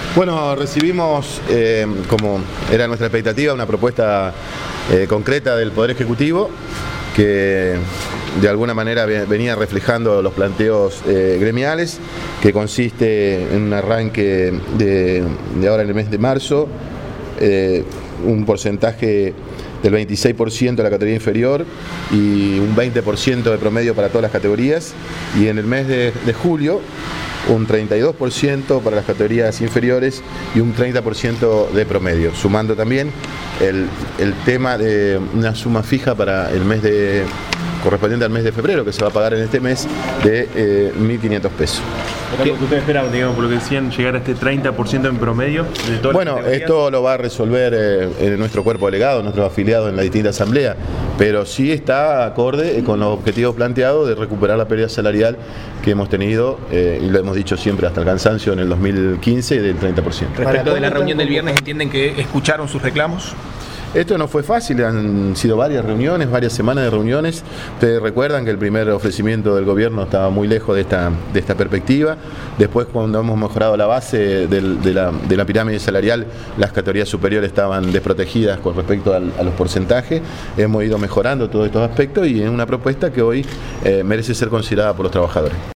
Bueno, recibimos, como era nuestra expectativa, una propuesta concreta del Poder Ejecutivo que de alguna manera venía reflejando los planteos gremiales, que consiste en un arranque de ahora en el mes de marzo, un porcentaje del 26% de la categoría inferior y un 20% de promedio para todas las categorías, y en el mes de julio un 32% para las categorías inferiores y un 30% de promedio, sumando también el tema de una suma fija para el mes correspondiente al mes de febrero, que se va a pagar en este mes, de 1.500 pesos. ¿Qué es lo que ustedes esperaban, digamos, por lo que decían, llegar a este 30% en promedio de todas Bueno, las categorías? esto lo va a resolver nuestro cuerpo delegado, nuestros afiliados en la distinta asamblea, pero sí está acorde con los objetivos planteados de recuperar la pérdida salarial que hemos tenido, y lo hemos dicho siempre hasta el cansancio, en el 2015 del 30%. Respecto de la reunión del viernes, ¿entienden que escucharon sus reclamos? Esto no fue fácil, han sido varias reuniones, varias semanas de reuniones. Ustedes recuerdan que el primer ofrecimiento del gobierno estaba muy lejos de esta perspectiva. Después, cuando hemos mejorado la base de la pirámide salarial, las categorías superiores estaban desprotegidas con respecto a los porcentajes. Hemos ido mejorando todos estos aspectos y en una propuesta que hoy merece ser considerada por los trabajadores.